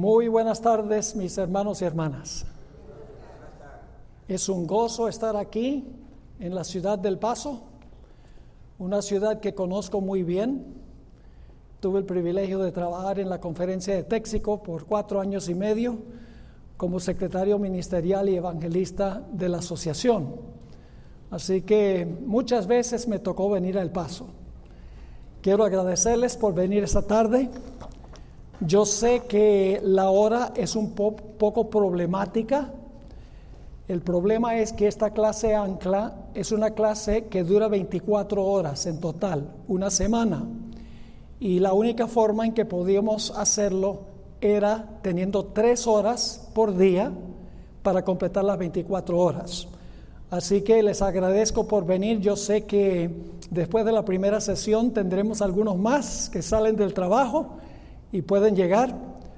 Muy buenas tardes, mis hermanos y hermanas. Es un gozo estar aquí en la ciudad del Paso, una ciudad que conozco muy bien. Tuve el privilegio de trabajar en la conferencia de Texaco por 4 años y medio como secretario ministerial y evangelista de la asociación. Así que muchas veces me tocó venir a El Paso. Quiero agradecerles por venir esta tarde. Yo sé que la hora es un poco problemática. El problema es que esta clase ancla es una clase que dura 24 horas en total, una semana. Y la única forma en que podíamos hacerlo era teniendo 3 horas por día para completar las 24 horas. Así que les agradezco por venir. Yo sé que después de la primera sesión tendremos algunos más que salen del trabajo y pueden llegar.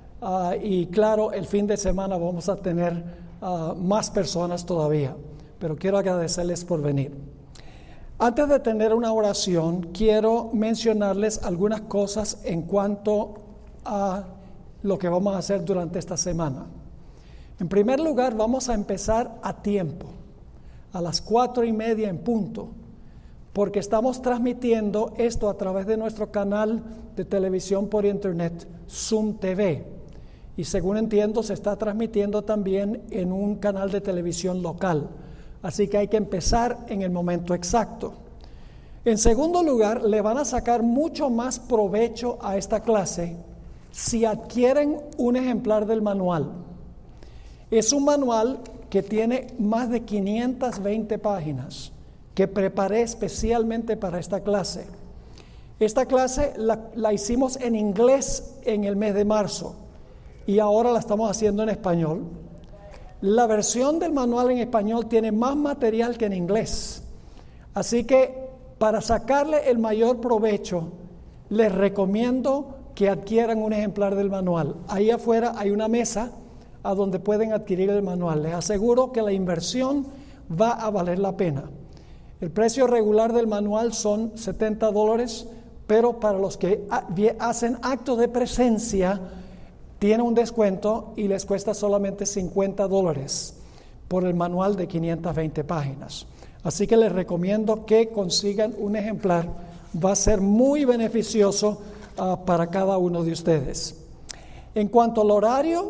Y claro, el fin de semana vamos a tener más personas todavía. Pero quiero agradecerles por venir. Antes de tener una oración, quiero mencionarles algunas cosas en cuanto a lo que vamos a hacer durante esta semana. En primer lugar, vamos a empezar a tiempo, a las 4:30 en punto, porque estamos transmitiendo esto a través de nuestro canal de televisión por internet, Zoom TV. Y según entiendo, se está transmitiendo también en un canal de televisión local. Así que hay que empezar en el momento exacto. En segundo lugar, le van a sacar mucho más provecho a esta clase si adquieren un ejemplar del manual. Es un manual que tiene más de 520 páginas que preparé especialmente para esta clase. Esta clase la hicimos en inglés en el mes de marzo y ahora la estamos haciendo en español. La versión del manual en español tiene más material que en inglés. Así que para sacarle el mayor provecho, les recomiendo que adquieran un ejemplar del manual. Ahí afuera hay una mesa a donde pueden adquirir el manual. Les aseguro que la inversión va a valer la pena. El precio regular del manual son $70, pero para los que hacen acto de presencia, tiene un descuento y les cuesta solamente $50 por el manual de 520 páginas. Así que les recomiendo que consigan un ejemplar. Va a ser muy beneficioso para cada uno de ustedes. En cuanto al horario,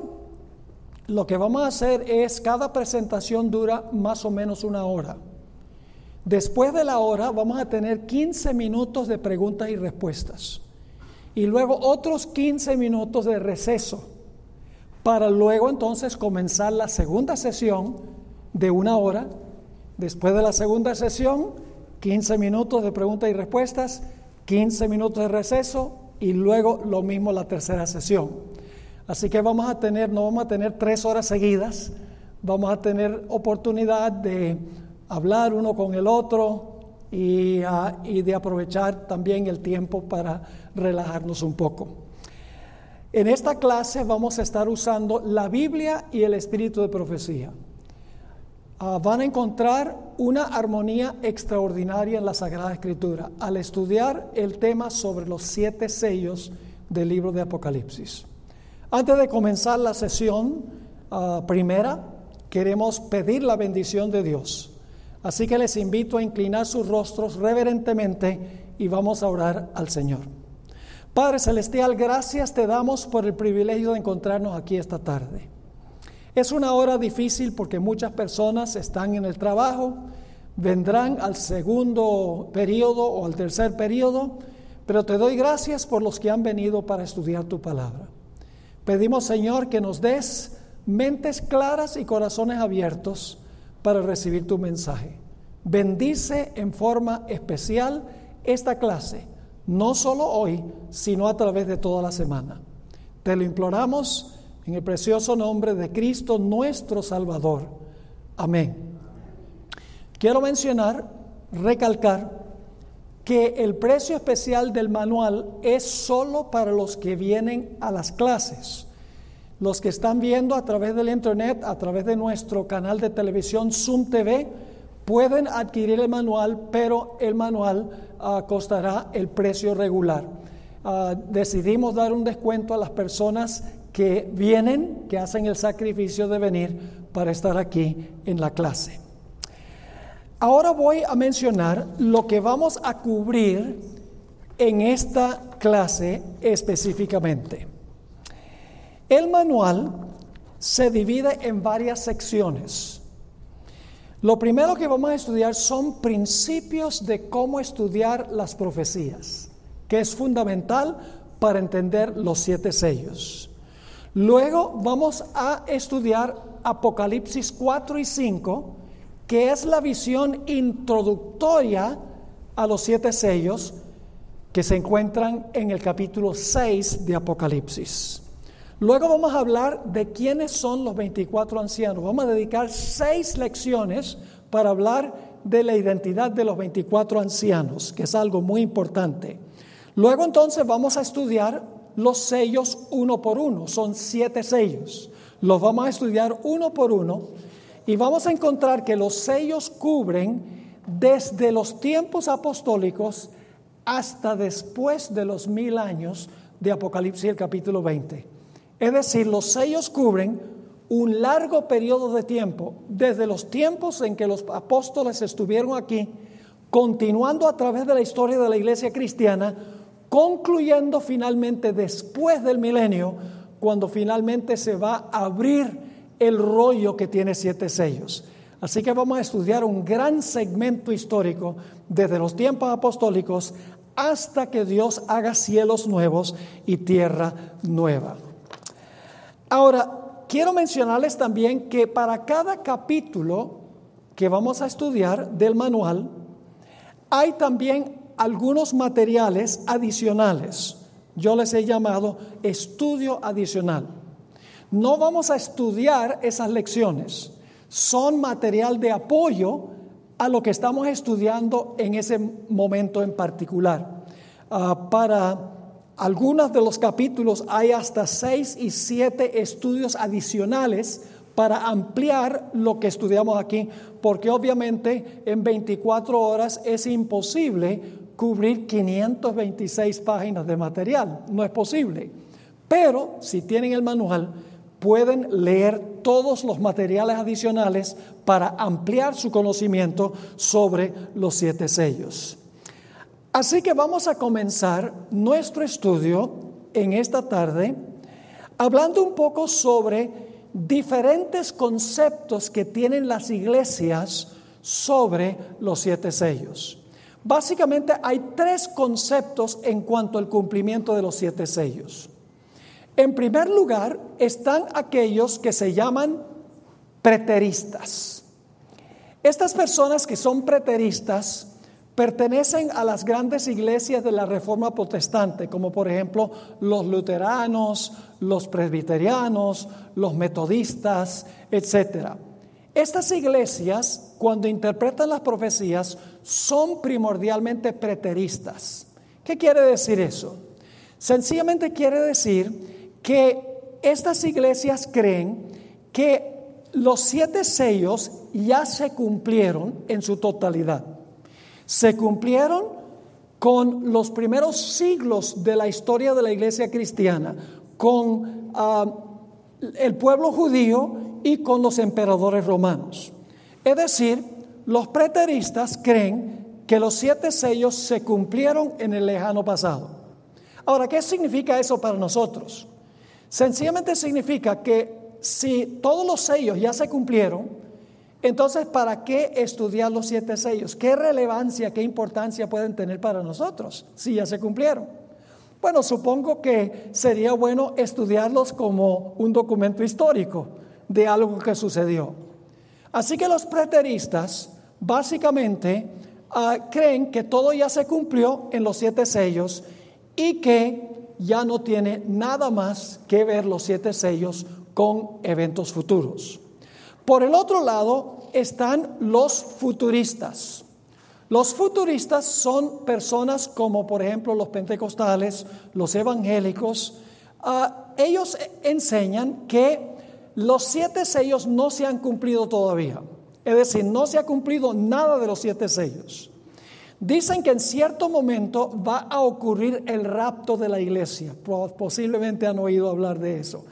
lo que vamos a hacer es, cada presentación dura más o menos 1 hora. Después de la hora vamos a tener 15 minutos de preguntas y respuestas. Y luego otros 15 minutos de receso, para luego entonces comenzar la segunda sesión de 1 hora. Después de la segunda sesión, 15 minutos de preguntas y respuestas, 15 minutos de receso y luego lo mismo la tercera sesión. Así que no vamos a tener 3 horas seguidas, vamos a tener oportunidad de hablar uno con el otro y de aprovechar también el tiempo para relajarnos un poco. En esta clase vamos a estar usando la Biblia y el espíritu de profecía. Van a encontrar una armonía extraordinaria en la Sagrada Escritura al estudiar el tema sobre los 7 sellos del libro de Apocalipsis. Antes de comenzar la sesión primera, queremos pedir la bendición de Dios. Así que les invito a inclinar sus rostros reverentemente y vamos a orar al Señor. Padre Celestial, gracias te damos por el privilegio de encontrarnos aquí esta tarde. Es una hora difícil porque muchas personas están en el trabajo, vendrán al segundo periodo o al tercer periodo, pero te doy gracias por los que han venido para estudiar tu palabra. Pedimos, Señor, que nos des mentes claras y corazones abiertos para recibir tu mensaje. Bendice en forma especial esta clase, no solo hoy, sino a través de toda la semana. Te lo imploramos en el precioso nombre de Cristo, nuestro Salvador. Amén. Quiero recalcar que el precio especial del manual es solo para los que vienen a las clases. Los que están viendo a través del internet, a través de nuestro canal de televisión Zoom TV, pueden adquirir el manual, pero el manual costará el precio regular. Decidimos dar un descuento a las personas que vienen, que hacen el sacrificio de venir para estar aquí en la clase. Ahora voy a mencionar lo que vamos a cubrir en esta clase específicamente. El manual se divide en varias secciones. Lo primero que vamos a estudiar son principios de cómo estudiar las profecías, que es fundamental para entender los 7 sellos. Luego vamos a estudiar Apocalipsis 4 y 5, que es la visión introductoria a los 7 sellos que se encuentran en el capítulo 6 de Apocalipsis. Luego vamos a hablar de quiénes son los 24 ancianos. Vamos a dedicar 6 lecciones para hablar de la identidad de los 24 ancianos, que es algo muy importante. Luego entonces vamos a estudiar los sellos uno por uno. Son 7 sellos. Los vamos a estudiar uno por uno y vamos a encontrar que los sellos cubren desde los tiempos apostólicos hasta después de los 1000 años de Apocalipsis, el capítulo 20. Es decir, los sellos cubren un largo periodo de tiempo, desde los tiempos en que los apóstoles estuvieron aquí, continuando a través de la historia de la iglesia cristiana, concluyendo finalmente después del milenio, cuando finalmente se va a abrir el rollo que tiene 7 sellos. Así que vamos a estudiar un gran segmento histórico desde los tiempos apostólicos hasta que Dios haga cielos nuevos y tierra nueva. Ahora, quiero mencionarles también que para cada capítulo que vamos a estudiar del manual, hay también algunos materiales adicionales. Yo les he llamado estudio adicional. No vamos a estudiar esas lecciones. Son material de apoyo a lo que estamos estudiando en ese momento en particular. Para algunos de los capítulos hay hasta 6 y 7 estudios adicionales para ampliar lo que estudiamos aquí, porque obviamente en 24 horas es imposible cubrir 526 páginas de material. No es posible. Pero si tienen el manual, pueden leer todos los materiales adicionales para ampliar su conocimiento sobre los 7 sellos. Así que vamos a comenzar nuestro estudio en esta tarde hablando un poco sobre diferentes conceptos que tienen las iglesias sobre los 7 sellos. Básicamente hay 3 conceptos en cuanto al cumplimiento de los 7 sellos. En primer lugar, están aquellos que se llaman preteristas. Estas personas que son preteristas pertenecen a las grandes iglesias de la Reforma Protestante, como por ejemplo los luteranos, los presbiterianos, los metodistas, etc. Estas iglesias, cuando interpretan las profecías, son primordialmente preteristas. ¿Qué quiere decir eso? Sencillamente quiere decir que estas iglesias creen que los 7 sellos ya se cumplieron en su totalidad. Se cumplieron con los primeros siglos de la historia de la iglesia cristiana, con el pueblo judío y con los emperadores romanos. Es decir, los preteristas creen que los 7 sellos se cumplieron en el lejano pasado. Ahora, ¿qué significa eso para nosotros? Sencillamente significa que si todos los sellos ya se cumplieron, entonces ¿para qué estudiar los 7 sellos? ¿Qué relevancia, qué importancia pueden tener para nosotros si ya se cumplieron? Bueno, supongo que sería bueno estudiarlos como un documento histórico de algo que sucedió. Así que los preteristas básicamente creen que todo ya se cumplió en los 7 sellos y que ya no tiene nada más que ver los 7 sellos con eventos futuros. Por el otro lado están los futuristas. Los futuristas son personas como por ejemplo los pentecostales, los evangélicos. Ellos enseñan que los 7 sellos no se han cumplido todavía. Es decir, no se ha cumplido nada de los 7 sellos. Dicen que en cierto momento va a ocurrir el rapto de la iglesia. Posiblemente han oído hablar de eso.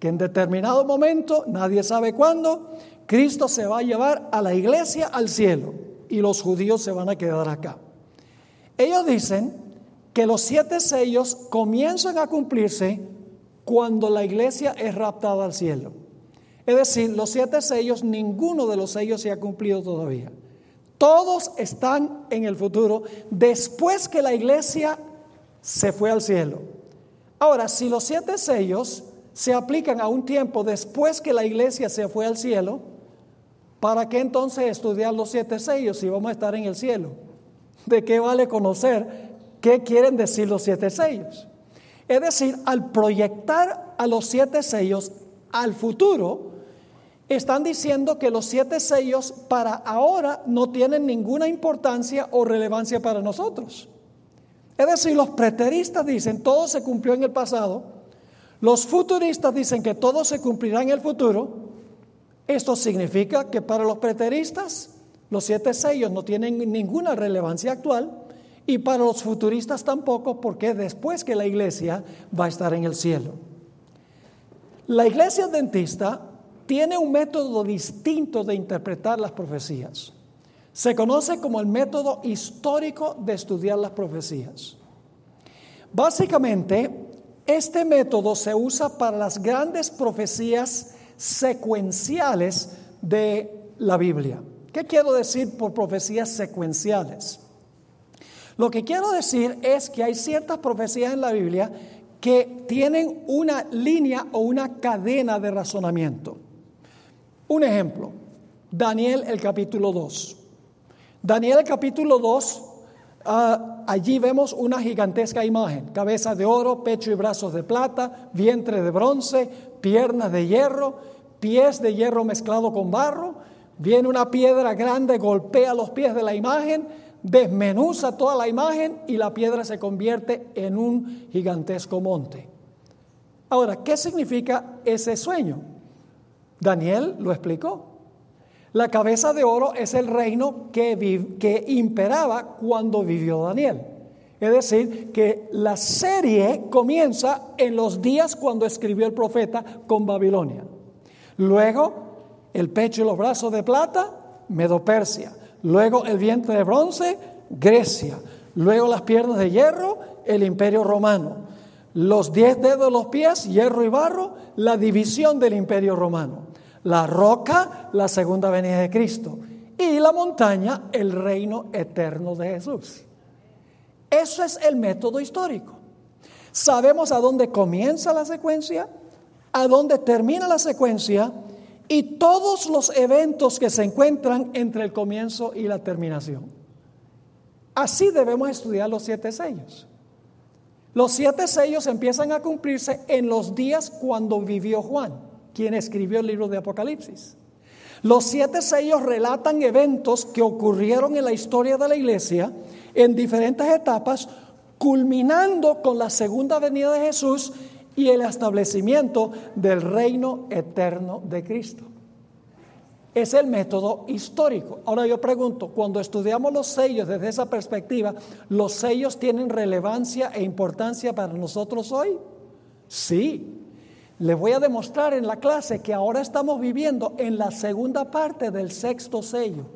que en determinado momento, nadie sabe cuándo, Cristo se va a llevar a la iglesia al cielo y los judíos se van a quedar acá. Ellos dicen que los 7 sellos comienzan a cumplirse cuando la iglesia es raptada al cielo. Es decir, los 7 sellos, ninguno de los sellos se ha cumplido todavía. Todos están en el futuro después que la iglesia se fue al cielo. Ahora, si los 7 sellos se aplican a un tiempo después que la iglesia se fue al cielo, ¿para qué entonces estudiar los 7 sellos si vamos a estar en el cielo? ¿De qué vale conocer qué quieren decir los 7 sellos? Es decir, al proyectar a los 7 sellos al futuro, están diciendo que los 7 sellos para ahora no tienen ninguna importancia o relevancia para nosotros. Es decir, los preteristas dicen todo se cumplió en el pasado, los futuristas dicen que todo se cumplirá en el futuro. Esto significa que para los preteristas los 7 sellos no tienen ninguna relevancia actual y para los futuristas tampoco, porque después que la iglesia va a estar en el cielo. La iglesia adventista tiene un método distinto de interpretar las profecías. Se conoce como el método histórico de estudiar las profecías. Básicamente, este método se usa para las grandes profecías secuenciales de la Biblia. ¿Qué quiero decir por profecías secuenciales? Lo que quiero decir es que hay ciertas profecías en la Biblia que tienen una línea o una cadena de razonamiento. Un ejemplo, Daniel el capítulo 2. Daniel el capítulo 2, allí vemos una gigantesca imagen, cabeza de oro, pecho y brazos de plata, vientre de bronce, piernas de hierro, pies de hierro mezclado con barro. Viene una piedra grande, golpea los pies de la imagen, desmenuza toda la imagen y la piedra se convierte en un gigantesco monte. Ahora, ¿qué significa ese sueño? Daniel lo explicó. La cabeza de oro es el reino que imperaba cuando vivió Daniel. Es decir, que la serie comienza en los días cuando escribió el profeta con Babilonia. Luego, el pecho y los brazos de plata, Medo-Persia. Luego, el vientre de bronce, Grecia. Luego, las piernas de hierro, el Imperio Romano. Los 10 dedos de los pies, hierro y barro, la división del Imperio Romano. La roca, la segunda venida de Cristo. Y la montaña, el reino eterno de Jesús. Eso es el método histórico. Sabemos a dónde comienza la secuencia, a dónde termina la secuencia y todos los eventos que se encuentran entre el comienzo y la terminación. Así debemos estudiar los 7 sellos. Los 7 sellos empiezan a cumplirse en los días cuando vivió Juan, quien escribió el libro de Apocalipsis. Los 7 sellos relatan eventos que ocurrieron en la historia de la iglesia en diferentes etapas, culminando con la segunda venida de Jesús y el establecimiento del reino eterno de Cristo. Es el método histórico. Ahora yo pregunto, cuando estudiamos los sellos desde esa perspectiva, ¿los sellos tienen relevancia e importancia para nosotros hoy? Sí. Les voy a demostrar en la clase que ahora estamos viviendo en la segunda parte del 6º sello.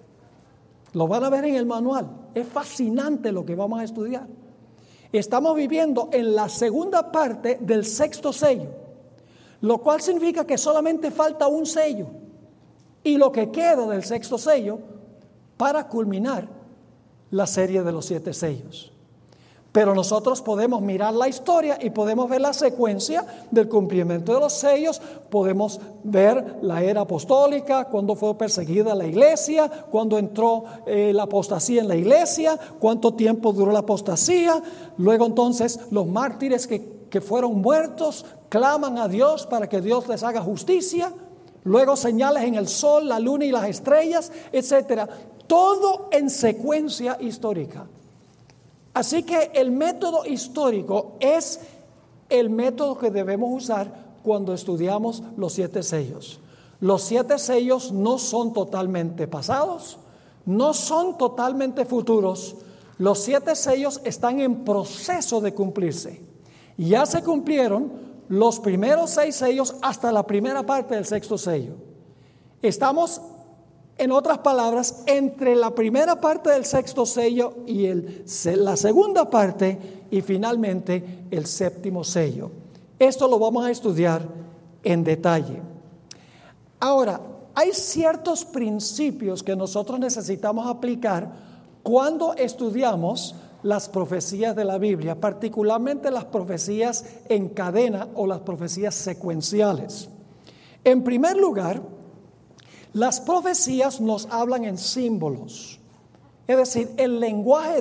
Lo van a ver en el manual. Es fascinante lo que vamos a estudiar. Estamos viviendo en la segunda parte del 6º sello, lo cual significa que solamente falta un sello y lo que queda del 6º sello para culminar la serie de los 7 sellos. Pero nosotros podemos mirar la historia y podemos ver la secuencia del cumplimiento de los sellos. Podemos ver la era apostólica, cuando fue perseguida la iglesia, cuando entró la apostasía en la iglesia, cuánto tiempo duró la apostasía. Luego entonces los mártires que fueron muertos claman a Dios para que Dios les haga justicia. Luego señales en el sol, la luna y las estrellas, etcétera. Todo en secuencia histórica. Así que el método histórico es el método que debemos usar cuando estudiamos los 7 sellos. Los 7 sellos no son totalmente pasados, no son totalmente futuros. Los 7 sellos están en proceso de cumplirse. Ya se cumplieron los primeros 6 sellos hasta la primera parte del sexto sello. Estamos, en otras palabras, entre la primera parte del sexto sello y la segunda parte y finalmente el séptimo sello. Esto lo vamos a estudiar en detalle. Ahora, hay ciertos principios que nosotros necesitamos aplicar cuando estudiamos las profecías de la Biblia, particularmente las profecías en cadena o las profecías secuenciales. En primer lugar, las profecías nos hablan en símbolos. Es decir, el lenguaje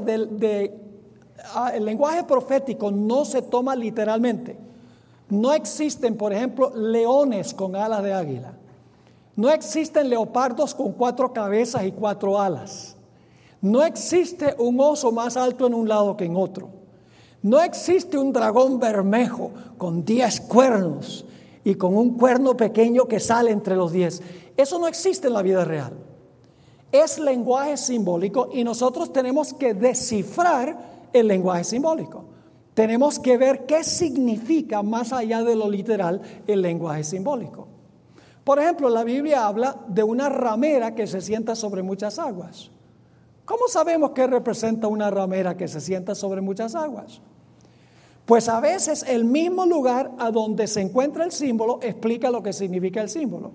profético no se toma literalmente. No existen, por ejemplo, leones con alas de águila. No existen leopardos con 4 cabezas y 4 alas. No existe un oso más alto en un lado que en otro. No existe un dragón bermejo con 10 cuernos y con un cuerno pequeño que sale entre los 10. Eso no existe en la vida real. Es lenguaje simbólico y nosotros tenemos que descifrar el lenguaje simbólico. Tenemos que ver qué significa más allá de lo literal el lenguaje simbólico. Por ejemplo, la Biblia habla de una ramera que se sienta sobre muchas aguas. ¿Cómo sabemos qué representa una ramera que se sienta sobre muchas aguas? Pues a veces el mismo lugar a donde se encuentra el símbolo explica lo que significa el símbolo.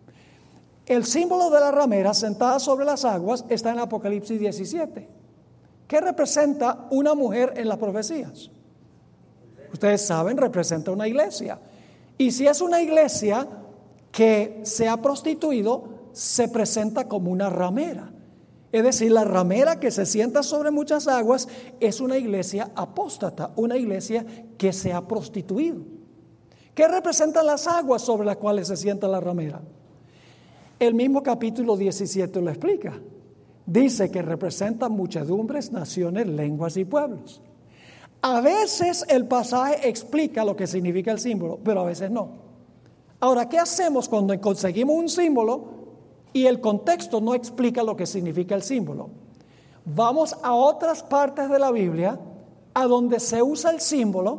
El símbolo de la ramera sentada sobre las aguas está en Apocalipsis 17. ¿Qué representa una mujer en las profecías? Ustedes saben, representa una iglesia. Y si es una iglesia que se ha prostituido, se presenta como una ramera. Es decir, la ramera que se sienta sobre muchas aguas es una iglesia apóstata, una iglesia que se ha prostituido. ¿Qué representan las aguas sobre las cuales se sienta la ramera? El mismo capítulo 17 lo explica. Dice que representan muchedumbres, naciones, lenguas y pueblos. A veces el pasaje explica lo que significa el símbolo, pero a veces no. Ahora, ¿qué hacemos cuando conseguimos un símbolo y el contexto no explica lo que significa el símbolo? Vamos a otras partes de la Biblia a donde se usa el símbolo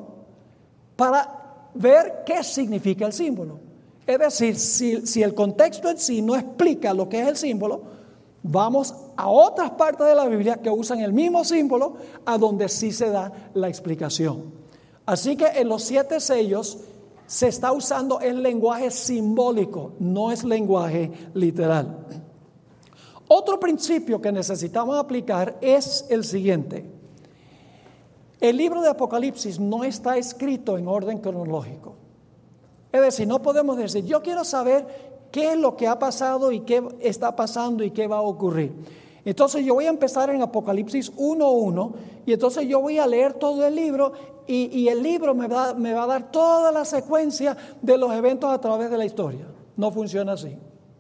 para ver qué significa el símbolo. Es decir, si el contexto en sí no explica lo que es el símbolo, vamos a otras partes de la Biblia que usan el mismo símbolo a donde sí se da la explicación. Así que en los 7 sellos se está usando el lenguaje simbólico, no es lenguaje literal. Otro principio que necesitamos aplicar es el siguiente. El libro de Apocalipsis no está escrito en orden cronológico. Es decir, no podemos decir, yo quiero saber qué es lo que ha pasado y qué está pasando y qué va a ocurrir. Entonces yo voy a empezar en Apocalipsis 1:1 y entonces yo voy a leer todo el libro y el libro me va a dar toda la secuencia de los eventos a través de la historia. No funciona así.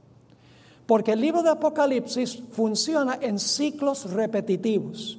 Porque el libro de Apocalipsis funciona en ciclos repetitivos,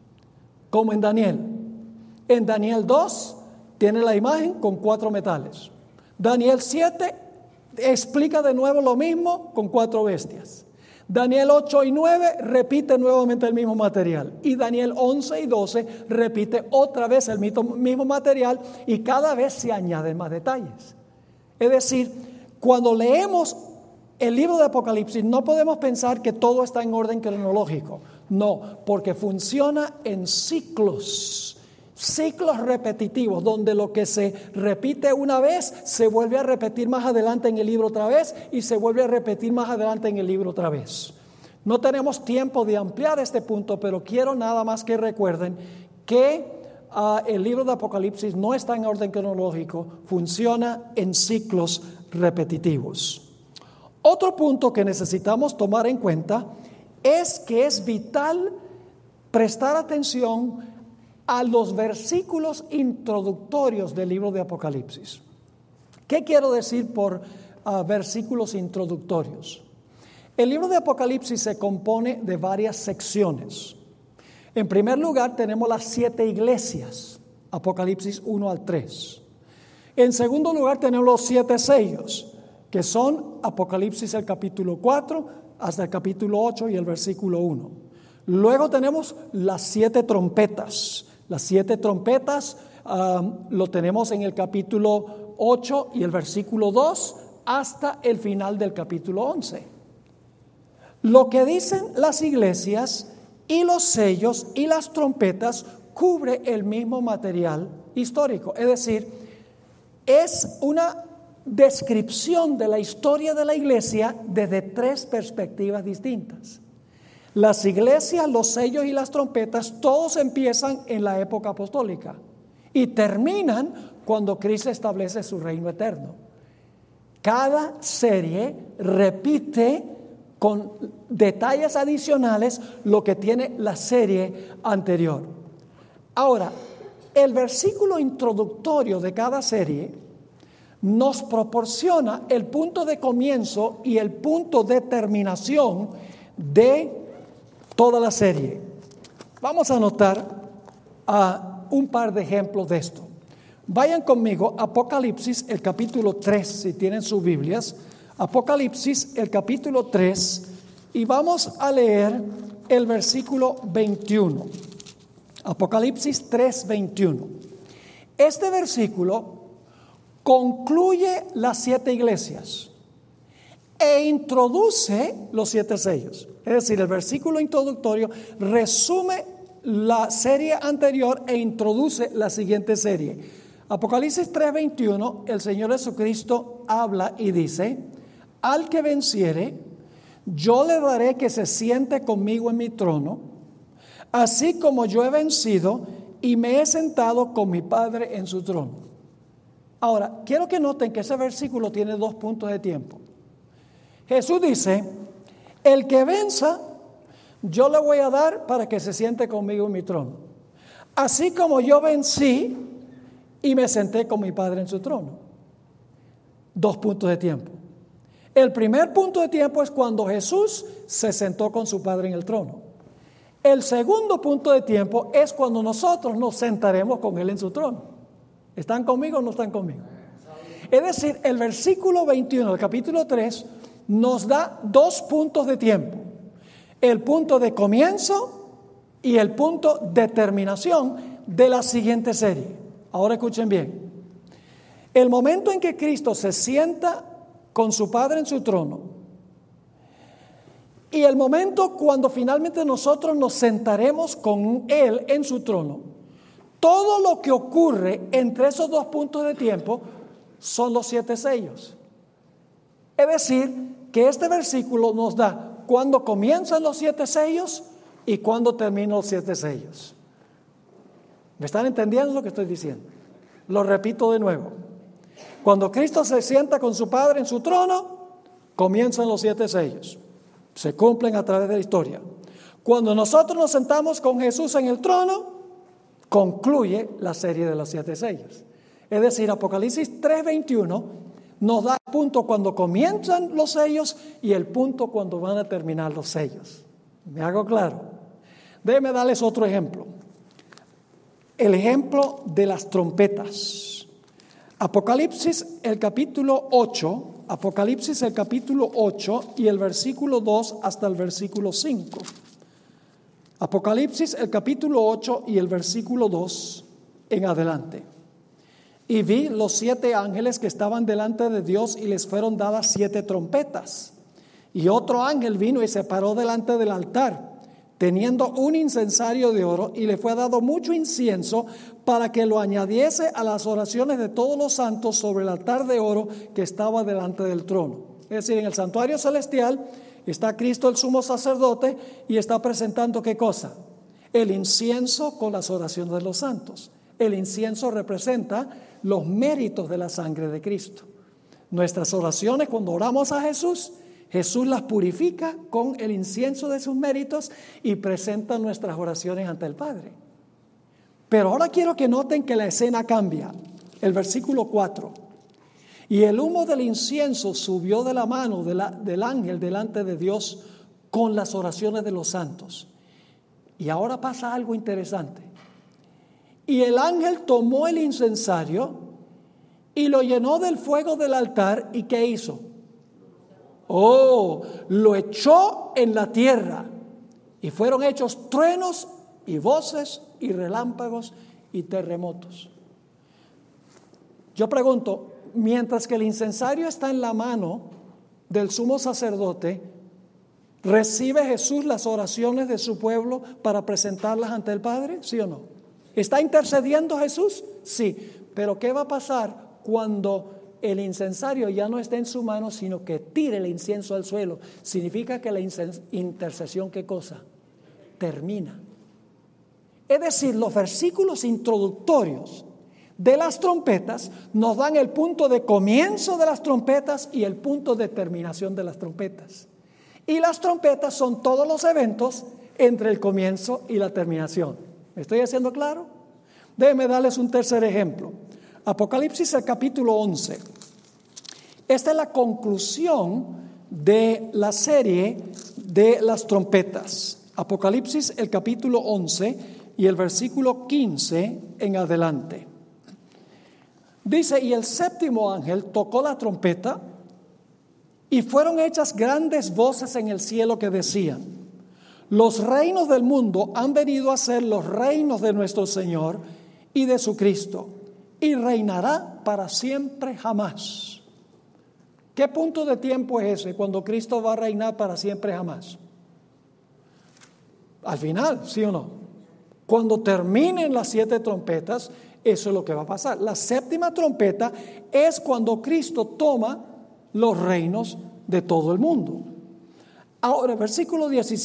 como en Daniel. En Daniel 2 tiene la imagen con 4 metales. Daniel 7 explica de nuevo lo mismo con 4 bestias. Daniel 8 y 9 repite nuevamente el mismo material. Y Daniel 11 y 12 repite otra vez el mismo material y cada vez se añaden más detalles. Es decir, cuando leemos el libro de Apocalipsis no podemos pensar que todo está en orden cronológico. No, porque funciona en ciclos repetitivos, donde lo que se repite una vez se vuelve a repetir más adelante en el libro otra vez y se vuelve a repetir más adelante en el libro otra vez. No tenemos tiempo de ampliar este punto, pero quiero nada más que recuerden que el libro de Apocalipsis no está en orden cronológico, funciona en ciclos repetitivos. Otro punto que necesitamos tomar en cuenta es que es vital prestar atención a los versículos introductorios del libro de Apocalipsis. ¿Qué quiero decir por versículos introductorios? El libro de Apocalipsis se compone de varias secciones. En primer lugar tenemos las 7 iglesias, Apocalipsis 1 al 3. En segundo lugar tenemos los 7 sellos, que son Apocalipsis el capítulo 4 hasta el capítulo 8 y el versículo 1. Luego tenemos las 7 trompetas. Las 7 trompetas lo tenemos en el capítulo 8 y el versículo 2 hasta el final del capítulo 11. Lo que dicen las iglesias y los sellos y las trompetas cubre el mismo material histórico. Es decir, es una descripción de la historia de la iglesia desde tres perspectivas distintas. Las iglesias, los sellos y las trompetas, todos empiezan en la época apostólica y terminan cuando Cristo establece su reino eterno. Cada serie repite con detalles adicionales lo que tiene la serie anterior. Ahora, el versículo introductorio de cada serie nos proporciona el punto de comienzo y el punto de terminación de toda la serie. Vamos a anotar un par de ejemplos de esto. Vayan conmigo a Apocalipsis, el capítulo 3, si tienen sus Biblias. Apocalipsis, el capítulo 3, y vamos a leer el versículo 21. Apocalipsis 3, 21. Este versículo concluye las 7 iglesias e introduce los 7 sellos. Es decir, el versículo introductorio resume la serie anterior e introduce la siguiente serie. Apocalipsis 3:21, el Señor Jesucristo habla y dice: al que venciere, yo le daré que se siente conmigo en mi trono, así como yo he vencido y me he sentado con mi Padre en su trono. Ahora, quiero que noten que ese versículo tiene 2 puntos de tiempo. Jesús dice: el que venza, yo le voy a dar para que se siente conmigo en mi trono, así como yo vencí y me senté con mi Padre en su trono. 2 puntos de tiempo. El primer punto de tiempo es cuando Jesús se sentó con su Padre en el trono. El segundo punto de tiempo es cuando nosotros nos sentaremos con Él en su trono. ¿Están conmigo o no están conmigo? Es decir, el versículo 21 del capítulo 3 nos da 2 puntos de tiempo. El punto de comienzo y el punto de terminación de la siguiente serie. Ahora escuchen bien. El momento en que Cristo se sienta con su Padre en su trono y el momento cuando finalmente nosotros nos sentaremos con Él en su trono, todo lo que ocurre entre esos 2 puntos de tiempo son los 7 sellos. Es decir, que este versículo nos da cuándo comienzan los 7 sellos y cuándo terminan los 7 sellos. ¿Me están entendiendo lo que estoy diciendo? Lo repito de nuevo. Cuando Cristo se sienta con su Padre en su trono, comienzan los 7 sellos. Se cumplen a través de la historia. Cuando nosotros nos sentamos con Jesús en el trono, concluye la serie de los 7 sellos. Es decir, Apocalipsis 3:21 nos da el punto cuando comienzan los sellos y el punto cuando van a terminar los sellos. ¿Me hago claro? Déjenme darles otro ejemplo. El ejemplo de las trompetas. Apocalipsis el capítulo 8 y el versículo 2 hasta el versículo 5. Apocalipsis el capítulo 8 y el versículo 2 en adelante. Y vi los 7 ángeles que estaban delante de Dios y les fueron dadas 7 trompetas. Y otro ángel vino y se paró delante del altar, teniendo un incensario de oro, y le fue dado mucho incienso para que lo añadiese a las oraciones de todos los santos sobre el altar de oro que estaba delante del trono. Es decir, en el santuario celestial está Cristo el sumo sacerdote y está presentando ¿qué cosa? El incienso con las oraciones de los santos. El incienso representa los méritos de la sangre de Cristo. Nuestras oraciones, cuando oramos a Jesús, Jesús las purifica con el incienso de sus méritos y presenta nuestras oraciones ante el Padre. Pero ahora quiero que noten que la escena cambia. El versículo 4. Y el humo del incienso subió de la mano del ángel delante de Dios con las oraciones de los santos. Y ahora pasa algo interesante. Y el ángel tomó el incensario y lo llenó del fuego del altar. ¿Y qué hizo? Lo echó en la tierra, y fueron hechos truenos y voces y relámpagos y terremotos. Yo pregunto, mientras que el incensario está en la mano del sumo sacerdote, ¿recibe Jesús las oraciones de su pueblo para presentarlas ante el Padre? ¿Sí o no? ¿Está intercediendo Jesús? Sí. Pero ¿qué va a pasar cuando el incensario ya no esté en su mano, sino que tire el incienso al suelo? Significa que la intercesión, ¿qué cosa? Termina. Es decir, los versículos introductorios de las trompetas nos dan el punto de comienzo de las trompetas y el punto de terminación de las trompetas. Y las trompetas son todos los eventos entre el comienzo y la terminación. ¿Me estoy haciendo claro? Déjenme darles un tercer ejemplo. Apocalipsis, el capítulo 11. Esta es la conclusión de la serie de las trompetas. Apocalipsis, el capítulo 11 y el versículo 15 en adelante. Dice, y el séptimo ángel tocó la trompeta y fueron hechas grandes voces en el cielo que decían: los reinos del mundo han venido a ser los reinos de nuestro Señor y de su Cristo, y reinará para siempre jamás. ¿Qué punto de tiempo es ese cuando Cristo va a reinar para siempre jamás? Al final, ¿sí o no? Cuando terminen las 7 trompetas, eso es lo que va a pasar. La séptima trompeta es cuando Cristo toma los reinos de todo el mundo. Ahora, versículo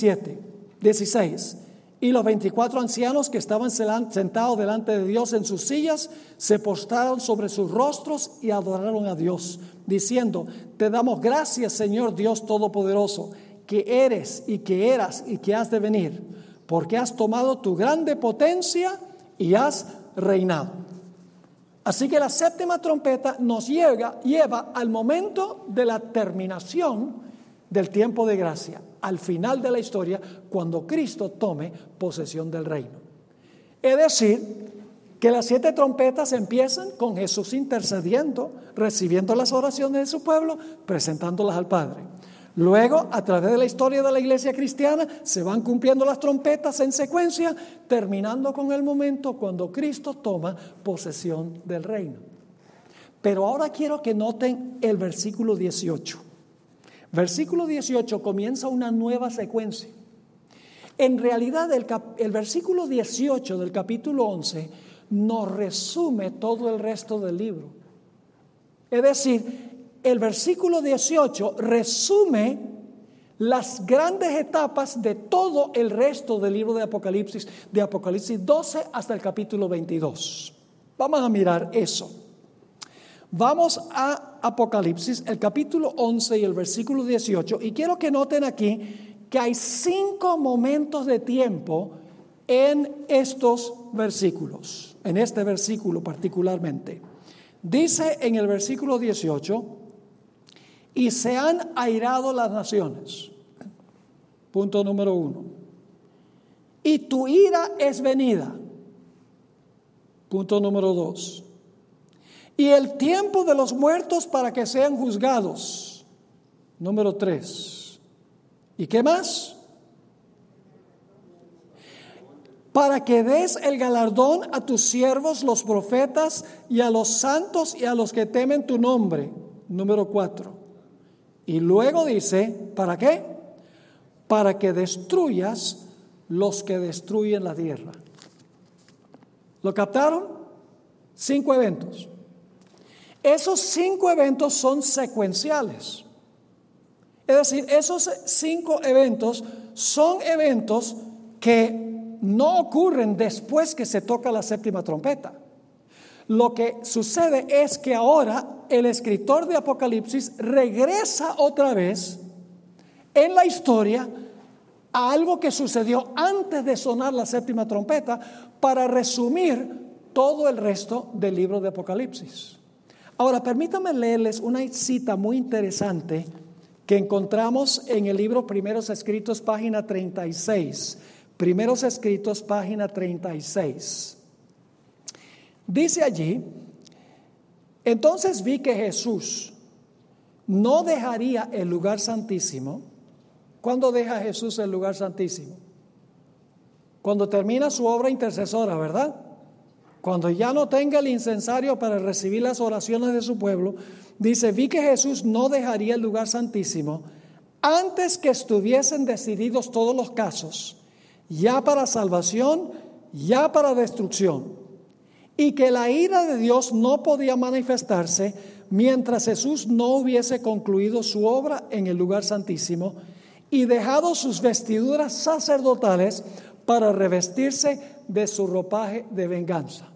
16. Y los 24 ancianos que estaban sentados delante de Dios en sus sillas se postraron sobre sus rostros y adoraron a Dios, diciendo: te damos gracias, Señor Dios Todopoderoso, que eres y que eras y que has de venir, porque has tomado tu grande potencia y has reinado. Así que la séptima trompeta nos lleva al momento de la terminación del tiempo de gracia, al final de la historia, cuando Cristo tome posesión del reino. Es decir, que las 7 trompetas empiezan con Jesús intercediendo, recibiendo las oraciones de su pueblo, presentándolas al Padre. Luego, a través de la historia de la iglesia cristiana, se van cumpliendo las trompetas en secuencia, terminando con el momento cuando Cristo toma posesión del reino. Pero ahora quiero que noten el versículo 18. Versículo 18 comienza una nueva secuencia. En realidad, el versículo 18 del capítulo 11 nos resume todo el resto del libro. Es decir, el versículo 18 resume las grandes etapas de todo el resto del libro de Apocalipsis 12 hasta el capítulo 22. Vamos a mirar eso. Vamos a Apocalipsis, el capítulo 11 y el versículo 18, y quiero que noten aquí que hay 5 momentos de tiempo en estos versículos, en este versículo particularmente. Dice en el versículo 18: y se han airado las naciones. Punto número 1. Y tu ira es venida. Punto número 2. Y el tiempo de los muertos para que sean juzgados. Número 3. ¿Y qué más? Para que des el galardón a tus siervos, los profetas, y a los santos y a los que temen tu nombre. Número 4. Y luego dice, ¿para qué? Para que destruyas los que destruyen la tierra. ¿Lo captaron? 5 eventos. Esos 5 eventos son secuenciales. Es decir, esos 5 eventos son eventos que no ocurren después que se toca la séptima trompeta. Lo que sucede es que ahora el escritor de Apocalipsis regresa otra vez en la historia a algo que sucedió antes de sonar la séptima trompeta para resumir todo el resto del libro de Apocalipsis. Ahora, permítanme leerles una cita muy interesante que encontramos en el libro Primeros Escritos, página 36. Primeros Escritos, página 36. Dice allí: entonces vi que Jesús no dejaría el lugar santísimo. ¿Cuándo deja Jesús el lugar santísimo? Cuando termina su obra intercesora, ¿verdad? Cuando ya no tenga el incensario para recibir las oraciones de su pueblo, dice, vi que Jesús no dejaría el lugar santísimo antes que estuviesen decididos todos los casos, ya para salvación, ya para destrucción, y que la ira de Dios no podía manifestarse mientras Jesús no hubiese concluido su obra en el lugar santísimo y dejado sus vestiduras sacerdotales para revestirse de su ropaje de venganza.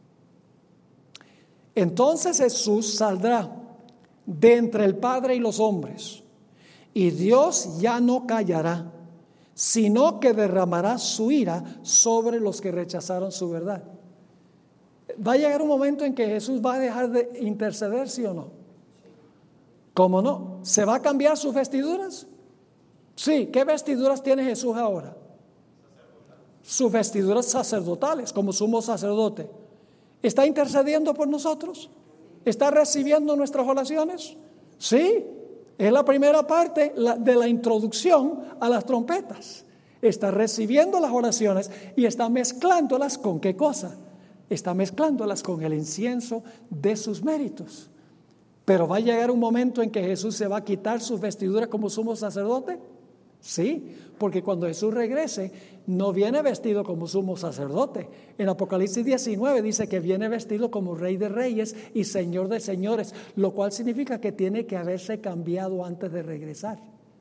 Entonces Jesús saldrá de entre el Padre y los hombres, y Dios ya no callará, sino que derramará su ira sobre los que rechazaron su verdad. ¿Va a llegar un momento en que Jesús va a dejar de interceder, sí o no? ¿Cómo no? ¿Se va a cambiar sus vestiduras? Sí. ¿Qué vestiduras tiene Jesús ahora? Sus vestiduras sacerdotales, como sumo sacerdote. ¿Está intercediendo por nosotros? ¿Está recibiendo nuestras oraciones? Sí. Es la primera parte de la introducción a las trompetas. Está recibiendo las oraciones y está mezclándolas ¿con qué cosa? Está mezclándolas con el incienso de sus méritos. Pero va a llegar un momento en que Jesús se va a quitar sus vestiduras como sumo sacerdote. Sí, porque cuando Jesús regrese, no viene vestido como sumo sacerdote. En Apocalipsis 19 dice que viene vestido como Rey de Reyes y Señor de Señores, lo cual significa que tiene que haberse cambiado antes de regresar.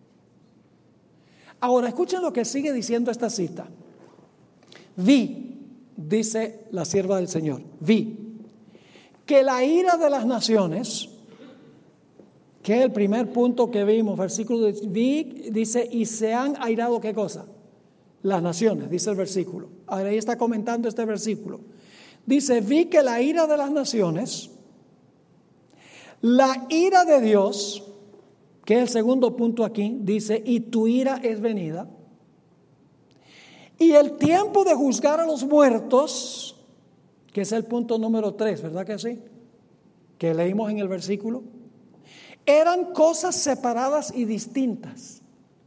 Ahora, escuchen lo que sigue diciendo esta cita. Vi, dice la sierva del Señor, vi que la ira de las naciones, que es el primer punto que vimos, versículo dice, y se han airado, ¿qué cosa? Las naciones, dice el versículo. Ahora ahí está comentando este versículo. Dice, vi que la ira de las naciones, la ira de Dios, que es el segundo punto aquí, dice, y tu ira es venida, y el tiempo de juzgar a los muertos, que es el punto número 3, ¿verdad que sí? Que leímos en el versículo. Eran cosas separadas y distintas.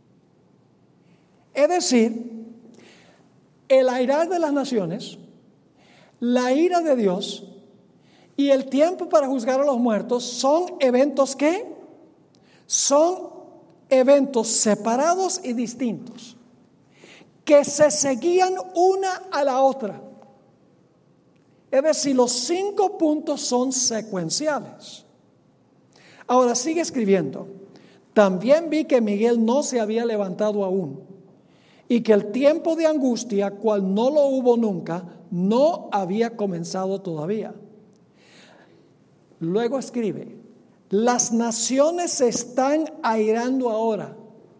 Es decir, el airar de las naciones, la ira de Dios y el tiempo para juzgar a los muertos son eventos que son eventos separados y distintos, que se seguían una a la otra. Es decir, los 5 puntos son secuenciales. Ahora sigue escribiendo. También vi que Miguel no se había levantado aún y que el tiempo de angustia, cual no lo hubo nunca, no había comenzado todavía. Luego escribe, las naciones se están airando ahora.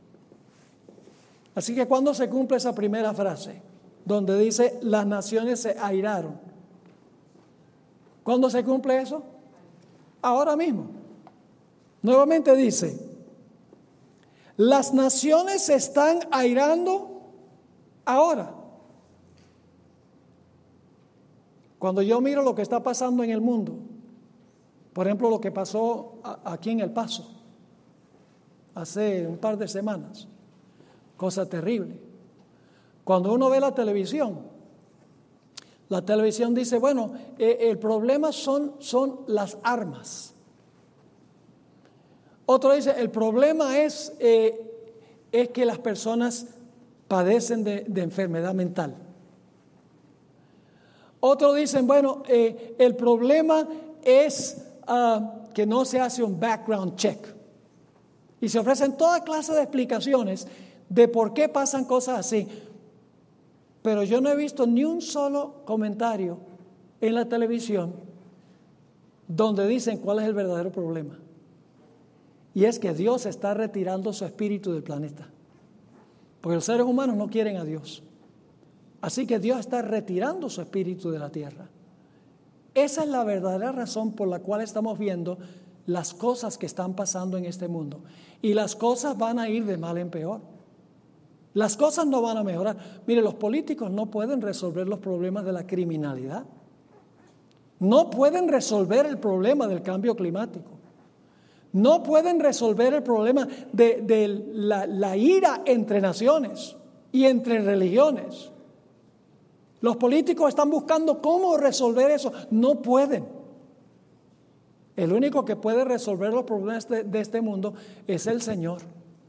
Así que ¿cuándo se cumple esa primera frase? Donde dice, las naciones se airaron. ¿Cuándo se cumple eso? Ahora mismo. Nuevamente dice, las naciones se están airando ahora. Cuando yo miro lo que está pasando en el mundo, por ejemplo, lo que pasó aquí en El Paso, hace un par de semanas, cosa terrible. Cuando uno ve la televisión dice, bueno, el problema son las armas. Otro dice, el problema es que las personas padecen de enfermedad mental. Otros dicen, bueno, el problema es que no se hace un background check. Y se ofrecen toda clase de explicaciones de por qué pasan cosas así. Pero yo no he visto ni un solo comentario en la televisión donde dicen cuál es el verdadero problema. Y es que Dios está retirando su espíritu del planeta. Porque los seres humanos no quieren a Dios. Así que Dios está retirando su espíritu de la tierra. Esa es la verdadera razón por la cual estamos viendo las cosas que están pasando en este mundo. Y las cosas van a ir de mal en peor. Las cosas no van a mejorar. Mire, los políticos no pueden resolver los problemas de la criminalidad. No pueden resolver el problema del cambio climático. No pueden resolver el problema de la ira entre naciones y entre religiones. Los políticos están buscando cómo resolver eso. No pueden. El único que puede resolver los problemas de este mundo es el Señor.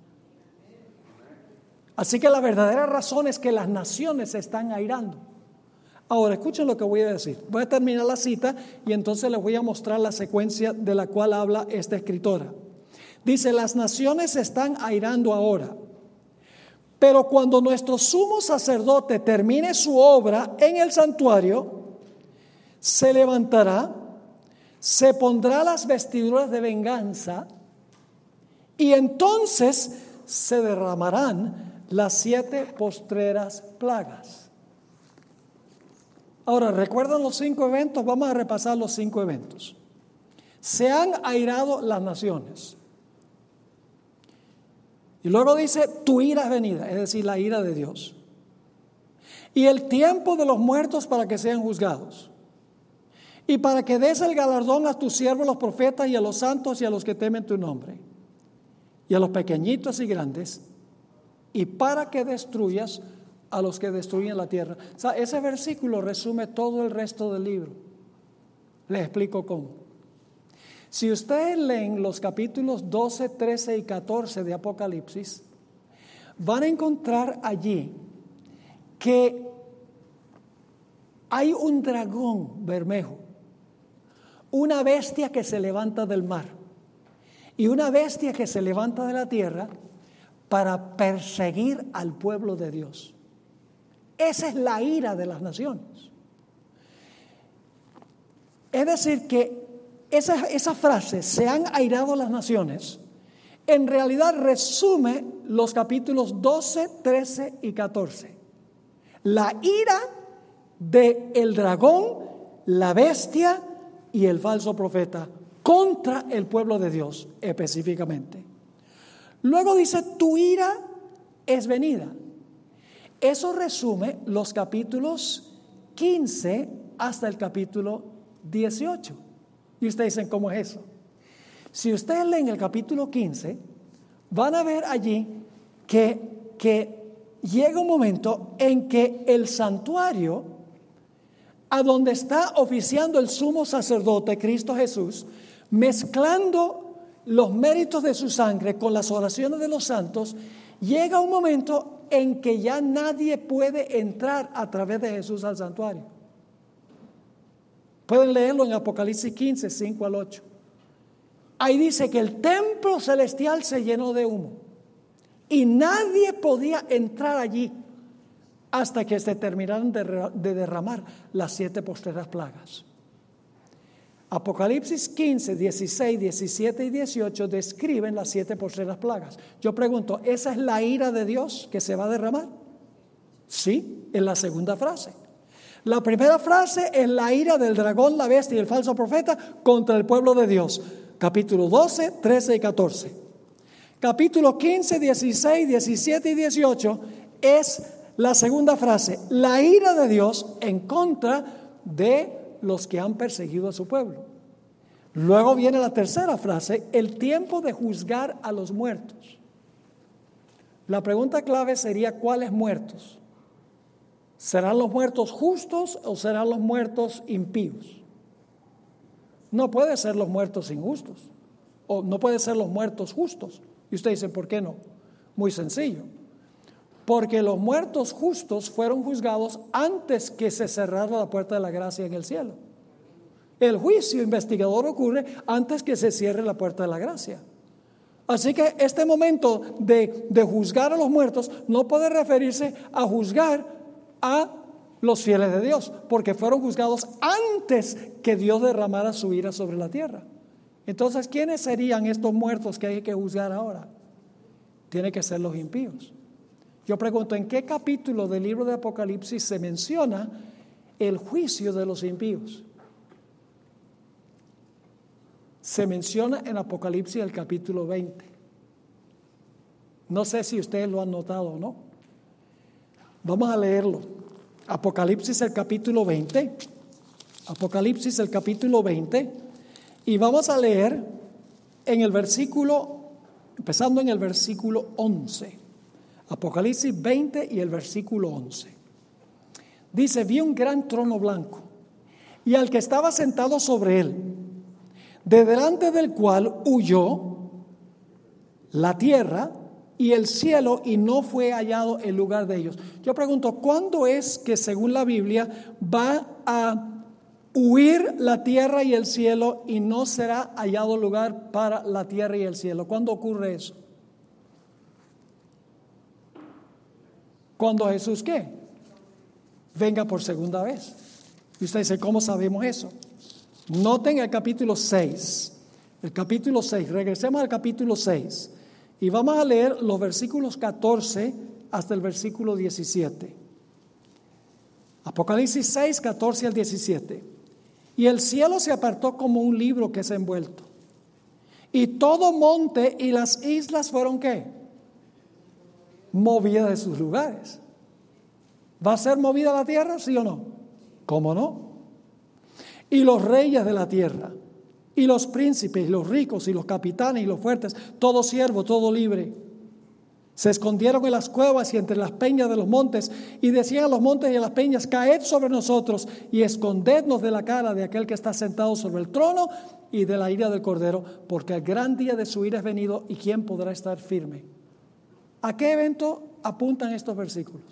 Así que la verdadera razón es que las naciones se están airando. Ahora, escuchen lo que voy a decir. Voy a terminar la cita y entonces les voy a mostrar la secuencia de la cual habla esta escritora. Dice, las naciones se están airando ahora, pero cuando nuestro sumo sacerdote termine su obra en el santuario, se levantará, se pondrá las vestiduras de venganza y entonces se derramarán las 7 postreras plagas. Ahora, ¿recuerdan los 5 eventos? Vamos a repasar los 5 eventos. Se han airado las naciones. Y luego dice, tu ira es venida, es decir, la ira de Dios. Y el tiempo de los muertos para que sean juzgados. Y para que des el galardón a tus siervos los profetas y a los santos y a los que temen tu nombre. Y a los pequeñitos y grandes. Y para que destruyas a los que destruyen la tierra. O sea, ese versículo resume todo el resto del libro. Les explico cómo. Si ustedes leen los capítulos 12, 13 y 14 de Apocalipsis, van a encontrar allí que hay un dragón bermejo, una bestia que se levanta del mar y una bestia que se levanta de la tierra para perseguir al pueblo de Dios. Esa es la ira de las naciones. Es decir que esa frase, se han airado las naciones, en realidad resume los capítulos 12, 13 y 14. La ira del dragón, la bestia y el falso profeta contra el pueblo de Dios específicamente. Luego dice, tu ira es venida. Eso resume los capítulos 15 hasta el capítulo 18. Y ustedes dicen, ¿cómo es eso? Si ustedes leen el capítulo 15, van a ver allí que llega un momento en que el santuario, a donde está oficiando el sumo sacerdote, Cristo Jesús, mezclando los méritos de su sangre con las oraciones de los santos, llega un momento en que ya nadie puede entrar a través de Jesús al santuario. Pueden leerlo en Apocalipsis 15, 5 al 8. Ahí dice que el templo celestial se llenó de humo y nadie podía entrar allí hasta que se terminaran de derramar las 7 postreras plagas. Apocalipsis 15, 16, 17 y 18 describen las 7 postreras plagas. Yo pregunto, ¿esa es la ira de Dios que se va a derramar? Sí, en la segunda frase. La primera frase es la ira del dragón, la bestia y el falso profeta contra el pueblo de Dios. Capítulo 12, 13 y 14. Capítulo 15, 16, 17 y 18 es la segunda frase, la ira de Dios en contra de los que han perseguido a su pueblo. Luego viene la tercera frase, el tiempo de juzgar a los muertos. La pregunta clave sería, ¿cuáles muertos? ¿Serán los muertos justos o serán los muertos impíos? No puede ser los muertos injustos, o no puede ser los muertos justos. Y usted dice, ¿por qué no? Muy sencillo. Porque los muertos justos fueron juzgados antes que se cerrara la puerta de la gracia en el cielo. El juicio investigador ocurre antes que se cierre la puerta de la gracia. Así que este momento de juzgar a los muertos no puede referirse a juzgar a los fieles de Dios, porque fueron juzgados antes que Dios derramara su ira sobre la tierra. Entonces, ¿quiénes serían estos muertos que hay que juzgar ahora? Tiene que ser los impíos. Yo pregunto, ¿en qué capítulo del libro de Apocalipsis se menciona el juicio de los impíos? Se menciona en Apocalipsis el capítulo 20. No sé si ustedes lo han notado o no. Vamos a leerlo. Apocalipsis el capítulo 20. Apocalipsis el capítulo 20. Y vamos a leer en el versículo, empezando en el versículo 11. Apocalipsis 20 y el versículo 11. Dice, vi un gran trono blanco y al que estaba sentado sobre él, de delante del cual huyó la tierra y el cielo, y no fue hallado el lugar de ellos. Yo pregunto, ¿cuándo es que según la Biblia va a huir la tierra y el cielo y no será hallado lugar para la tierra y el cielo? ¿Cuándo ocurre eso? Cuando Jesús, ¿qué? Venga por segunda vez. Y usted dice, ¿cómo sabemos eso? Noten el capítulo 6. El capítulo 6, regresemos al capítulo 6 y vamos a leer los versículos 14 hasta el versículo 17. Apocalipsis 6, 14 al 17. Y el cielo se apartó como un libro que es envuelto. Y todo monte y las islas fueron ¿qué? Movidas de sus lugares. ¿Va a ser movida la tierra, sí o no? ¿Cómo no? Y los reyes de la tierra, y los príncipes, y los ricos, y los capitanes, y los fuertes, todo siervo, todo libre, se escondieron en las cuevas y entre las peñas de los montes, y decían a los montes y a las peñas, caed sobre nosotros, y escondednos de la cara de aquel que está sentado sobre el trono, y de la ira del Cordero, porque el gran día de su ira es venido, y ¿quién podrá estar firme? ¿A qué evento apuntan estos versículos?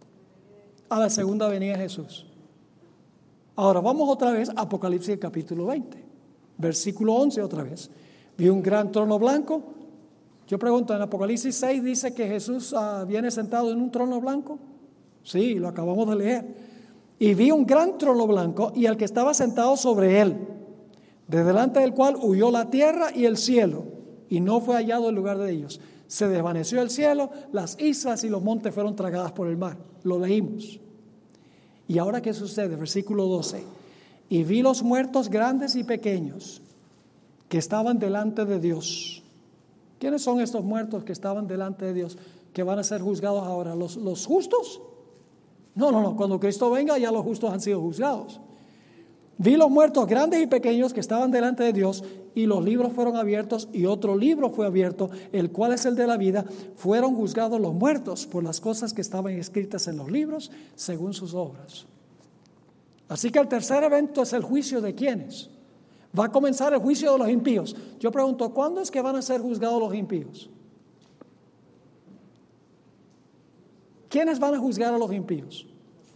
A la segunda venida de Jesús. Ahora vamos otra vez a Apocalipsis capítulo 20, versículo 11 otra vez. Vi un gran trono blanco. Yo pregunto, ¿en Apocalipsis 6 dice que Jesús viene sentado en un trono blanco? Sí, lo acabamos de leer. Y vi un gran trono blanco y al que estaba sentado sobre él, de delante del cual huyó la tierra y el cielo, y no fue hallado el lugar de ellos. Se desvaneció el cielo, las islas y los montes fueron tragadas por el mar. Lo leímos. ¿Y ahora qué sucede? Versículo 12. Y vi los muertos grandes y pequeños que estaban delante de Dios. ¿Quiénes son estos muertos que estaban delante de Dios que van a ser juzgados ahora? ¿Los justos? No. Cuando Cristo venga ya los justos han sido juzgados. Vi los muertos grandes y pequeños que estaban delante de Dios, y los libros fueron abiertos, y otro libro fue abierto, el cual es el de la vida. Fueron juzgados los muertos por las cosas que estaban escritas en los libros, según sus obras. Así que el tercer evento es el juicio de ¿quiénes? Va a comenzar el juicio de los impíos. Yo pregunto, ¿cuándo es que van a ser juzgados los impíos? ¿Quiénes van a juzgar a los impíos?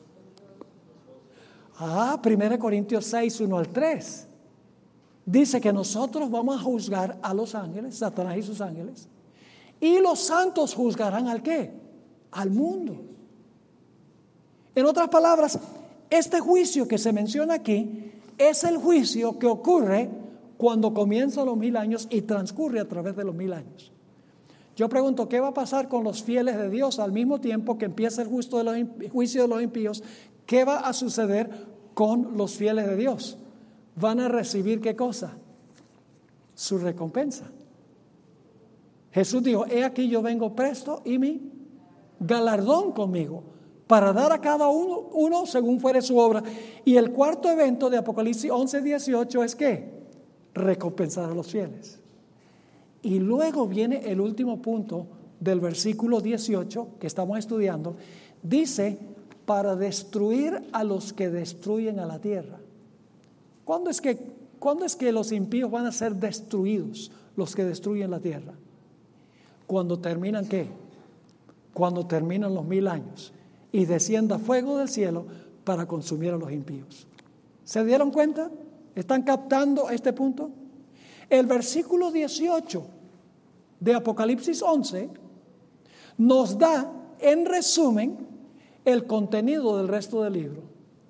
1 Corintios 6, 1 al 3. Dice que nosotros vamos a juzgar a los ángeles, Satanás y sus ángeles, y los santos juzgarán ¿al qué? Al mundo. En otras palabras, este juicio que se menciona aquí es el juicio que ocurre cuando comienzan los 1000 años y transcurre a través de los 1000 años. Yo pregunto, ¿qué va a pasar con los fieles de Dios al mismo tiempo que empieza el juicio de los impíos? ¿Qué va a suceder con los fieles de Dios? Van a recibir ¿qué cosa? Su recompensa. Jesús dijo, he aquí yo vengo presto y mi galardón conmigo, para dar a cada uno según fuere su obra. Y el cuarto evento de Apocalipsis 11, 18 es ¿qué? Recompensar a los fieles. Y luego viene el último punto del versículo 18 que estamos estudiando. Dice, para destruir a los que destruyen a la tierra. ¿Cuándo es que los impíos van a ser destruidos, los que destruyen la tierra? Cuando terminan ¿qué? Cuando terminan los 1000 años y descienda fuego del cielo para consumir a los impíos. ¿Se dieron cuenta? ¿Están captando este punto? El versículo 18 de Apocalipsis 11 nos da, en resumen, el contenido del resto del libro.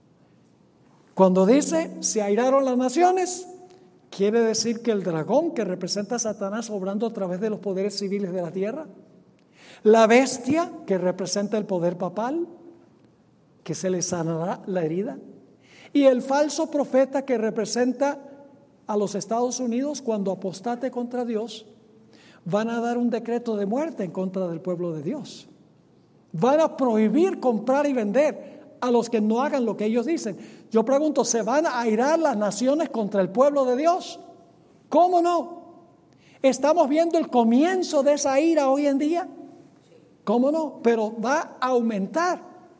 Cuando dice, se airaron las naciones, quiere decir que el dragón que representa a Satanás obrando a través de los poderes civiles de la tierra, la bestia que representa el poder papal, que se le sanará la herida, y el falso profeta que representa a los Estados Unidos cuando apostate contra Dios, van a dar un decreto de muerte en contra del pueblo de Dios. Van a prohibir comprar y vender a los que no hagan lo que ellos dicen. Yo pregunto, ¿se van a airar las naciones contra el pueblo de Dios? ¿Cómo no? ¿Estamos viendo el comienzo de esa ira hoy en día? ¿Cómo no? Pero va a aumentar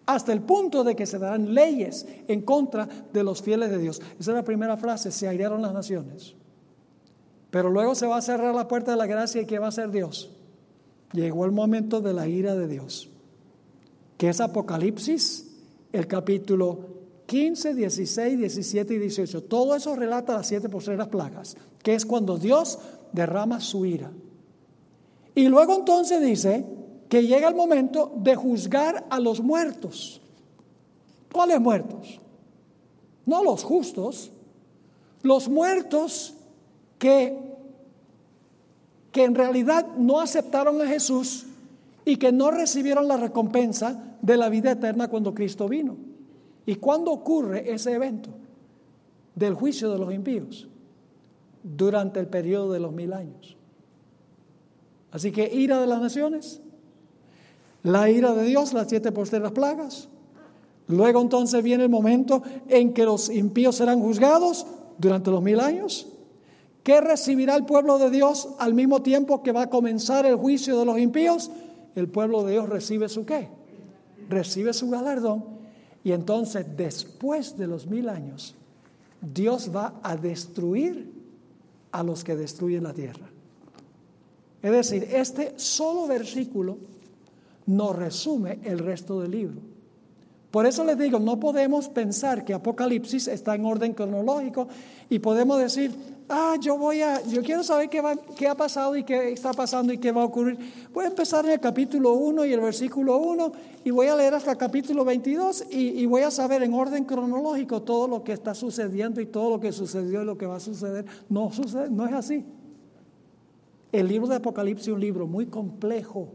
hasta el punto de que se darán leyes en contra de los fieles de Dios. Esa es la primera frase, se airaron las naciones. Pero luego se va a cerrar la puerta de la gracia, ¿y qué va a hacer Dios? Llegó el momento de la ira de Dios, que es Apocalipsis, el capítulo 15, 16, 17 y 18. Todo eso relata las 7 postreras plagas, que es cuando Dios derrama su ira. Y luego entonces dice que llega el momento de juzgar a los muertos. ¿Cuáles muertos? No los justos, los muertos que en realidad no aceptaron a Jesús y que no recibieron la recompensa de la vida eterna cuando Cristo vino. ¿Y cuándo ocurre ese evento del juicio de los impíos? Durante el periodo de los 1000 años. Así que ira de las naciones, la ira de Dios, las 7 postreras plagas. Luego entonces viene el momento en que los impíos serán juzgados durante los 1000 años. ¿Qué recibirá el pueblo de Dios al mismo tiempo que va a comenzar el juicio de los impíos? El pueblo de Dios recibe su ¿qué? Recibe su galardón. Y entonces después de los 1000 años, Dios va a destruir a los que destruyen la tierra. Es decir, este solo versículo nos resume el resto del libro. Por eso les digo, no podemos pensar que Apocalipsis está en orden cronológico y podemos decir, yo quiero saber qué ha pasado y qué está pasando y qué va a ocurrir. Voy a empezar en el capítulo 1 y el versículo 1 y voy a leer hasta el capítulo 22 y voy a saber en orden cronológico todo lo que está sucediendo y todo lo que sucedió y lo que va a suceder. No sucede, no es así. El libro de Apocalipsis es un libro muy complejo.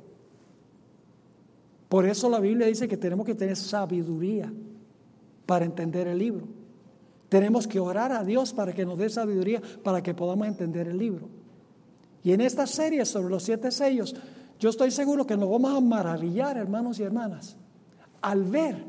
Por eso la Biblia dice que tenemos que tener sabiduría para entender el libro. Tenemos que orar a Dios para que nos dé sabiduría para que podamos entender el libro. Y en esta serie sobre los 7 sellos, yo estoy seguro que nos vamos a maravillar, hermanos y hermanas, al ver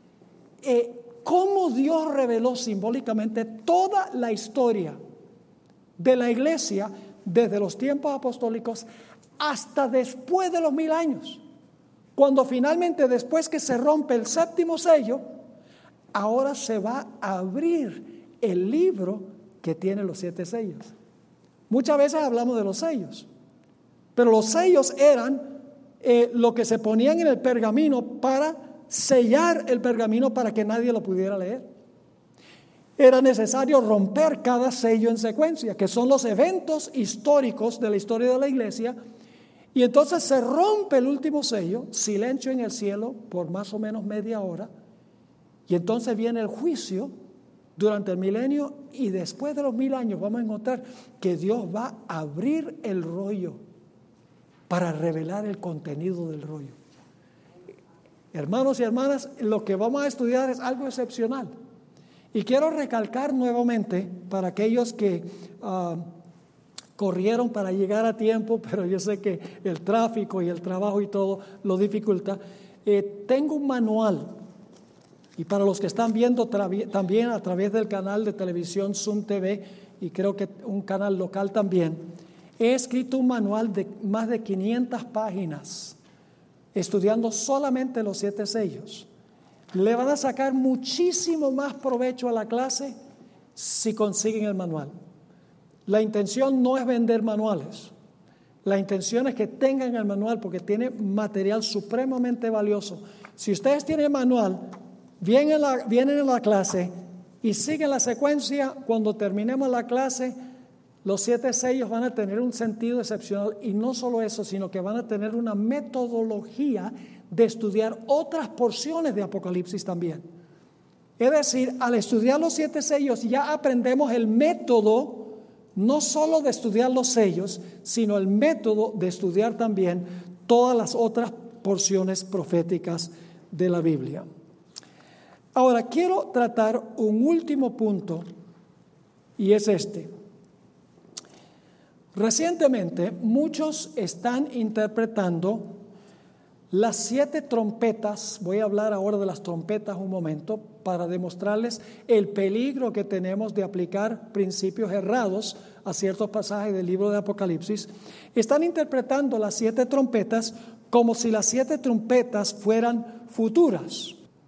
cómo Dios reveló simbólicamente toda la historia de la iglesia desde los tiempos apostólicos hasta después de los 1000 años. Cuando finalmente, después que se rompe el 7º sello, ahora se va a abrir el libro que tiene los 7 sellos. Muchas veces hablamos de los sellos, pero los sellos eran lo que se ponían en el pergamino para sellar el pergamino para que nadie lo pudiera leer. Era necesario romper cada sello en secuencia, que son los eventos históricos de la historia de la iglesia. Y entonces se rompe el último sello, silencio en el cielo por más o menos media hora, y entonces viene el juicio durante el milenio, y después de los 1000 años vamos a encontrar que Dios va a abrir el rollo para revelar el contenido del rollo. Hermanos y hermanas, lo que vamos a estudiar es algo excepcional. Y quiero recalcar nuevamente para aquellos que corrieron para llegar a tiempo, pero yo sé que el tráfico y el trabajo y todo lo dificulta. Tengo un manual, y para los que están viendo también a través del canal de televisión Zoom TV, y creo que un canal local también, he escrito un manual de más de 500 páginas, estudiando solamente los 7 sellos. Le van a sacar muchísimo más provecho a la clase si consiguen el manual. La intención no es vender manuales. La intención es que tengan el manual porque tiene material supremamente valioso. Si ustedes tienen el manual, vienen a la clase y siguen la secuencia. Cuando terminemos la clase, los 7 sellos van a tener un sentido excepcional. Y no solo eso, sino que van a tener una metodología de estudiar otras porciones de Apocalipsis también. Es decir, al estudiar los 7 sellos ya aprendemos el método, no solo de estudiar los sellos, sino el método de estudiar también todas las otras porciones proféticas de la Biblia. Ahora, quiero tratar un último punto, y es este. Recientemente, muchos están interpretando las 7 trompetas. Voy a hablar ahora de las trompetas un momento para demostrarles el peligro que tenemos de aplicar principios errados a ciertos pasajes del libro de Apocalipsis. Están interpretando las 7 trompetas como si las 7 trompetas fueran futuras.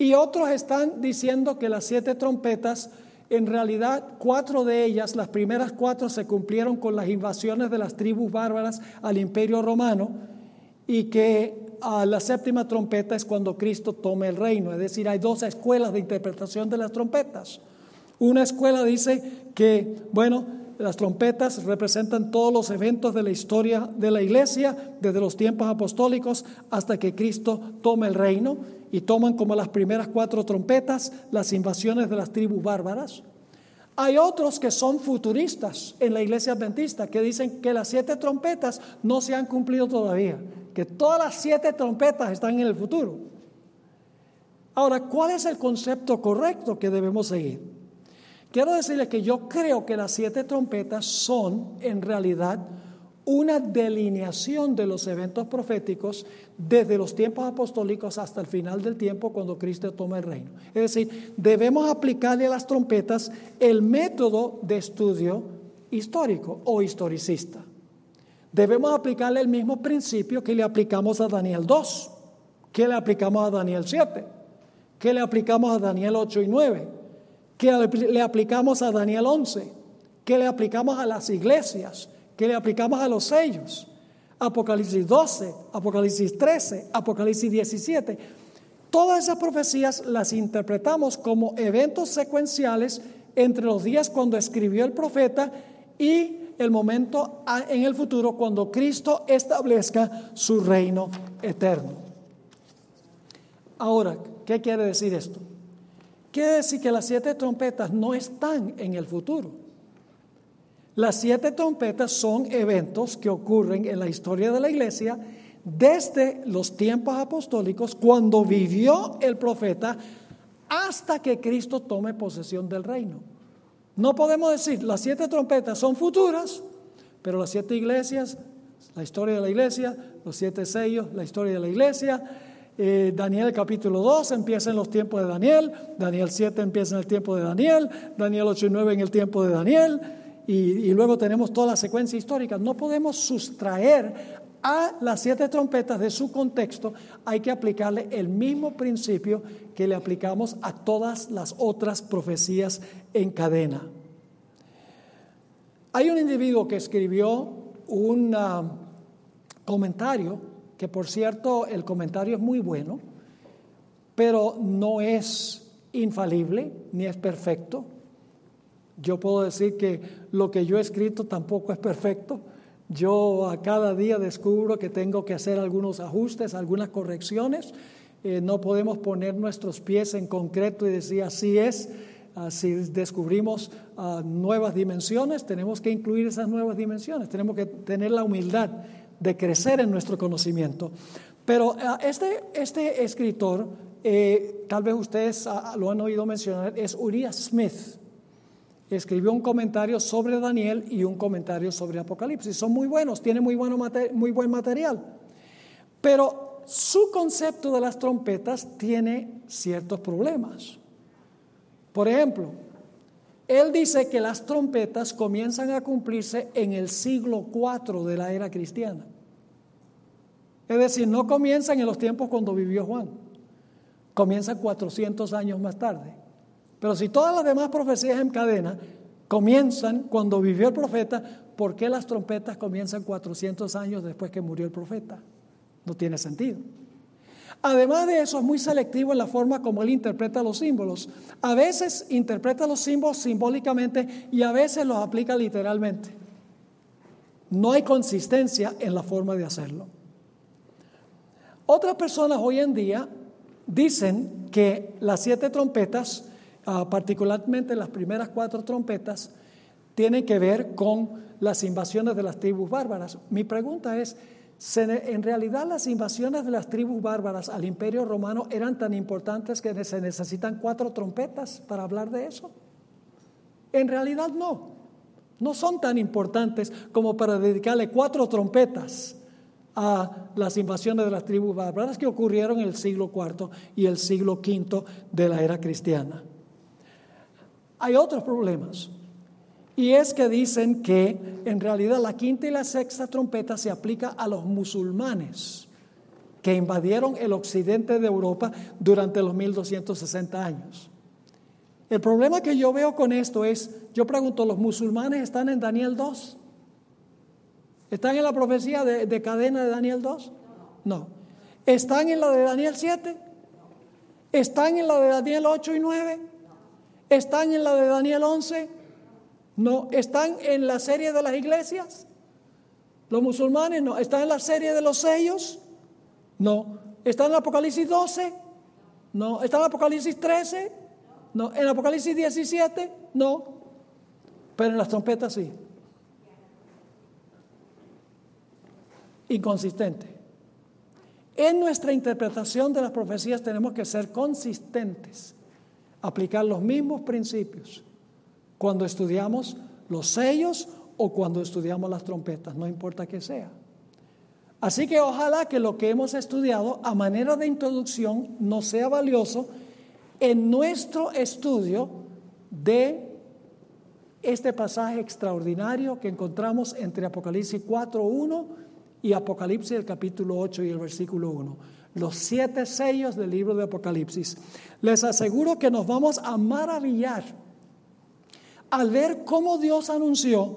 Y otros están diciendo que las 7 trompetas, en realidad 4 de ellas, las primeras 4 se cumplieron con las invasiones de las tribus bárbaras al Imperio Romano, y que la 7ª trompeta es cuando Cristo tome el reino. Es decir, hay 2 escuelas de interpretación de las trompetas. Una escuela dice que, las trompetas representan todos los eventos de la historia de la iglesia, desde los tiempos apostólicos hasta que Cristo tome el reino, y toman como las primeras 4 trompetas las invasiones de las tribus bárbaras. Hay otros que son futuristas en la iglesia adventista, que dicen que las 7 trompetas no se han cumplido todavía, que todas las 7 trompetas están en el futuro. Ahora, ¿cuál es el concepto correcto que debemos seguir? Quiero decirles que yo creo que las 7 trompetas son en realidad una delineación de los eventos proféticos desde los tiempos apostólicos hasta el final del tiempo, cuando Cristo toma el reino. Es decir, debemos aplicarle a las trompetas el método de estudio histórico o historicista. Debemos aplicarle el mismo principio que le aplicamos a Daniel 2, que le aplicamos a Daniel 7, que le aplicamos a Daniel 8 y 9, que le aplicamos a Daniel 11, que le aplicamos a las iglesias, que le aplicamos a los sellos, Apocalipsis 12, Apocalipsis 13, Apocalipsis 17. Todas esas profecías las interpretamos como eventos secuenciales entre los días cuando escribió el profeta y el momento en el futuro cuando Cristo establezca su reino eterno. Ahora, ¿qué quiere decir esto? Quiere decir que las 7 trompetas no están en el futuro. Las 7 trompetas son eventos que ocurren en la historia de la iglesia desde los tiempos apostólicos, cuando vivió el profeta, hasta que Cristo tome posesión del reino. No podemos decir las 7 trompetas son futuras, pero las 7 iglesias, la historia de la iglesia, los 7 sellos, la historia de la iglesia. Daniel capítulo 2 empieza en los tiempos de Daniel, Daniel 7 empieza en el tiempo de Daniel, Daniel 8 y 9 en el tiempo de Daniel, y luego tenemos toda la secuencia histórica. No podemos sustraer a las 7 trompetas de su contexto. Hay que aplicarle el mismo principio que le aplicamos a todas las otras profecías en cadena. Hay un individuo que escribió un comentario, que por cierto el comentario es muy bueno, pero no es infalible ni es perfecto. Yo puedo decir que lo que yo he escrito tampoco es perfecto. Yo a cada día descubro que tengo que hacer algunos ajustes, algunas correcciones. No podemos poner nuestros pies en concreto y decir así es. Si descubrimos nuevas dimensiones, tenemos que incluir esas nuevas dimensiones. Tenemos que tener la humildad de crecer en nuestro conocimiento. Pero este escritor, tal vez ustedes lo han oído mencionar, es Uriah Smith. Escribió un comentario sobre Daniel y un comentario sobre Apocalipsis. Son muy buenos, tiene muy buen material. Pero su concepto de las trompetas tiene ciertos problemas. Por ejemplo, él dice que las trompetas comienzan a cumplirse en el siglo IV de la era cristiana. Es decir, no comienzan en los tiempos cuando vivió Juan. Comienzan 400 años más tarde. Pero si todas las demás profecías en cadena comienzan cuando vivió el profeta, ¿por qué las trompetas comienzan 400 años después que murió el profeta? No tiene sentido. Además de eso, es muy selectivo en la forma como él interpreta los símbolos. A veces interpreta los símbolos simbólicamente y a veces los aplica literalmente. No hay consistencia en la forma de hacerlo. Otras personas hoy en día dicen que las 7 trompetas, particularmente las primeras 4 trompetas, tienen que ver con las invasiones de las tribus bárbaras. Mi pregunta es, ¿en realidad las invasiones de las tribus bárbaras al Imperio Romano eran tan importantes que se necesitan 4 trompetas para hablar de eso? En realidad no son tan importantes como para dedicarle 4 trompetas a las invasiones de las tribus bárbaras que ocurrieron en el siglo IV y el siglo V de la era cristiana. Hay otros problemas, y es que dicen que en realidad la 5ª y la 6ª trompeta se aplica a los musulmanes que invadieron el occidente de Europa durante los 1260 años. El problema que yo veo con esto es, yo pregunto, ¿los musulmanes están en Daniel 2? ¿Están en la profecía de cadena de Daniel 2? No. ¿Están en la de Daniel 7? ¿Están en la de Daniel 8 y 9? ¿Están en la de Daniel 11? No. ¿Están en la serie de las iglesias? ¿Los musulmanes? No. ¿Están en la serie de los sellos? No. ¿Están en Apocalipsis 12? No. ¿Están en Apocalipsis 13? No. ¿En Apocalipsis 17? No. Pero en las trompetas sí. Inconsistente. En nuestra interpretación de las profecías tenemos que ser consistentes, aplicar los mismos principios cuando estudiamos los sellos o cuando estudiamos las trompetas, no importa qué sea. Así que ojalá que lo que hemos estudiado a manera de introducción nos sea valioso en nuestro estudio de este pasaje extraordinario que encontramos entre Apocalipsis 4:1 y Apocalipsis el capítulo 8 y el versículo 1. Los 7 sellos del libro de Apocalipsis. Les aseguro que nos vamos a maravillar al ver cómo Dios anunció,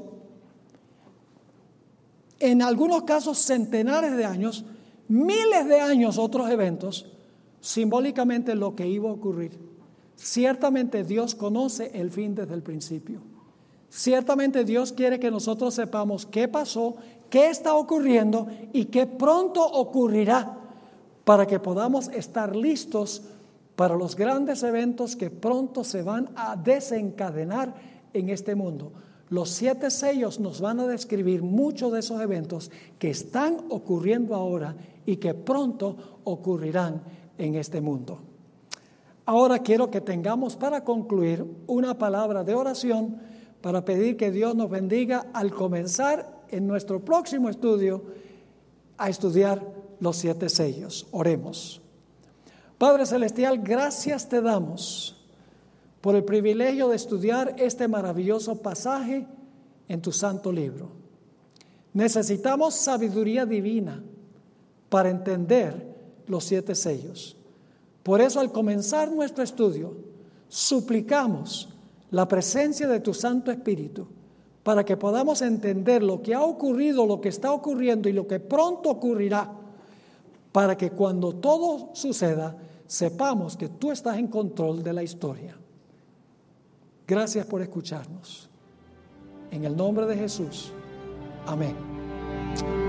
en algunos casos centenares de años, miles de años otros eventos, simbólicamente lo que iba a ocurrir. Ciertamente Dios conoce el fin desde el principio. Ciertamente Dios quiere que nosotros sepamos qué pasó, qué está ocurriendo y qué pronto ocurrirá para que podamos estar listos para los grandes eventos que pronto se van a desencadenar en este mundo. Los 7 sellos nos van a describir muchos de esos eventos que están ocurriendo ahora y que pronto ocurrirán en este mundo. Ahora quiero que tengamos para concluir una palabra de oración para pedir que Dios nos bendiga al comenzar en nuestro próximo estudio a estudiar los 7 sellos. Oremos. Padre Celestial, gracias te damos por el privilegio de estudiar este maravilloso pasaje en tu santo libro. Necesitamos sabiduría divina para entender los 7 sellos. Por eso, al comenzar nuestro estudio, suplicamos la presencia de tu Santo Espíritu para que podamos entender lo que ha ocurrido, lo que está ocurriendo y lo que pronto ocurrirá, para que cuando todo suceda, sepamos que tú estás en control de la historia. Gracias por escucharnos. En el nombre de Jesús. Amén.